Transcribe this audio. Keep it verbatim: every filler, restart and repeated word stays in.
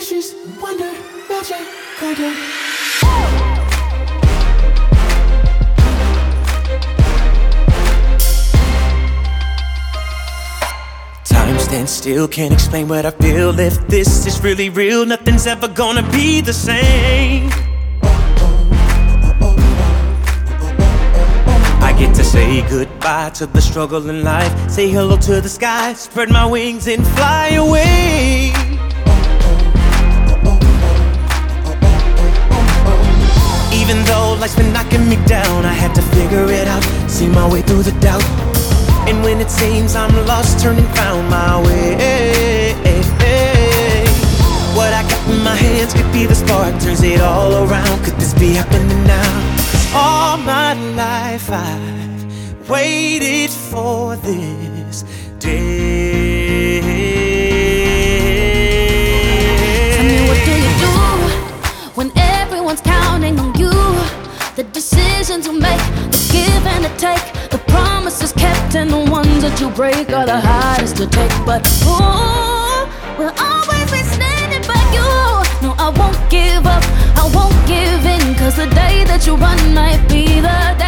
wishes, wonder, magic, golden. Time stands still, can't explain what I feel. If this is really real, nothing's ever gonna be the same. I get to say goodbye to the struggle in life, say hello to the sky, spread my wings and fly away. Even though life's been knocking me down, I had to figure it out, see my way through the doubt. And when it seems I'm lost, turn and found my way. What I got in my hands could be the spark, turns it all around. Could this be happening now? 'Cause all my life I've waited for this day. Tell me, what do you do when everyone's counting on you? The decisions you make, the give and the take, the promises kept and the ones that you break are the hardest to take. But ooh, we'll always be standing by you. No, I won't give up, I won't give in, 'cause the day that you run might be the